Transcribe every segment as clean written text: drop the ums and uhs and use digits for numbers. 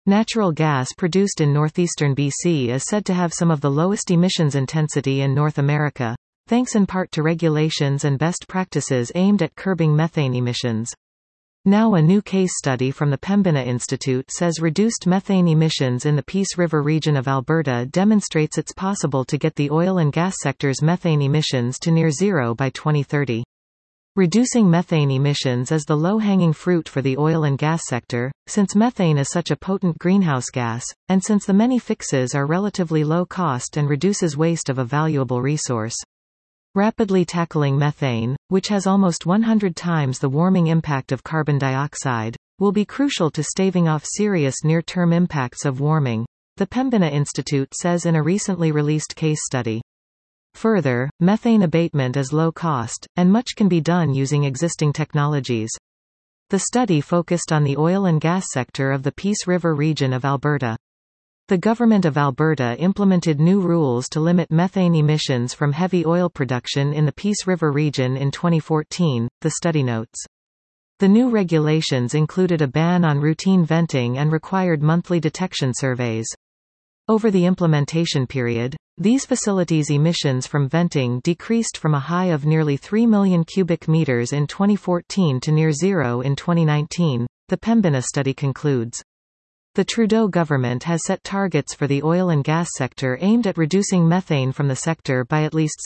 Natural gas produced in northeastern BC is said to have some of the lowest emissions intensity in North America, thanks in part to regulations and best practices aimed at curbing methane emissions. Now a new case study from the Pembina Institute says reduced methane emissions in the Peace River region of Alberta demonstrates it's possible to get the oil and gas sector's methane emissions to near zero by 2030. Reducing methane emissions is the low-hanging fruit for the oil and gas sector, since methane is such a potent greenhouse gas, and since the many fixes are relatively low cost and reduces waste of a valuable resource. Rapidly tackling methane, which has almost 100 times the warming impact of carbon dioxide, will be crucial to staving off serious near-term impacts of warming, the Pembina Institute says in a recently released case study. Further, methane abatement is low cost, and much can be done using existing technologies. The study focused on the oil and gas sector of the Peace River region of Alberta. The Government of Alberta implemented new rules to limit methane emissions from heavy oil production in the Peace River region in 2014, the study notes. The new regulations included a ban on routine venting and required monthly detection surveys. Over the implementation period, these facilities' emissions from venting decreased from a high of nearly 3 million cubic meters in 2014 to near zero in 2019, the Pembina study concludes. The Trudeau government has set targets for the oil and gas sector aimed at reducing methane from the sector by at least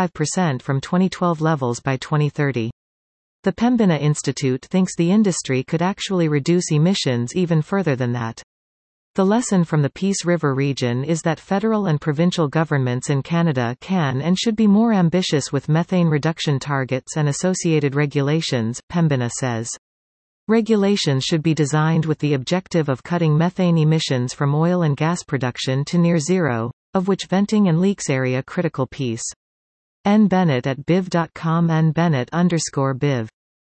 75% from 2012 levels by 2030. The Pembina Institute thinks the industry could actually reduce emissions even further than that. The lesson from the Peace River region is that federal and provincial governments in Canada can and should be more ambitious with methane reduction targets and associated regulations, Pembina says. Regulations should be designed with the objective of cutting methane emissions from oil and gas production to near zero, of which venting and leaks area critical piece. N. Bennett at biv.com. N. Bennett _biv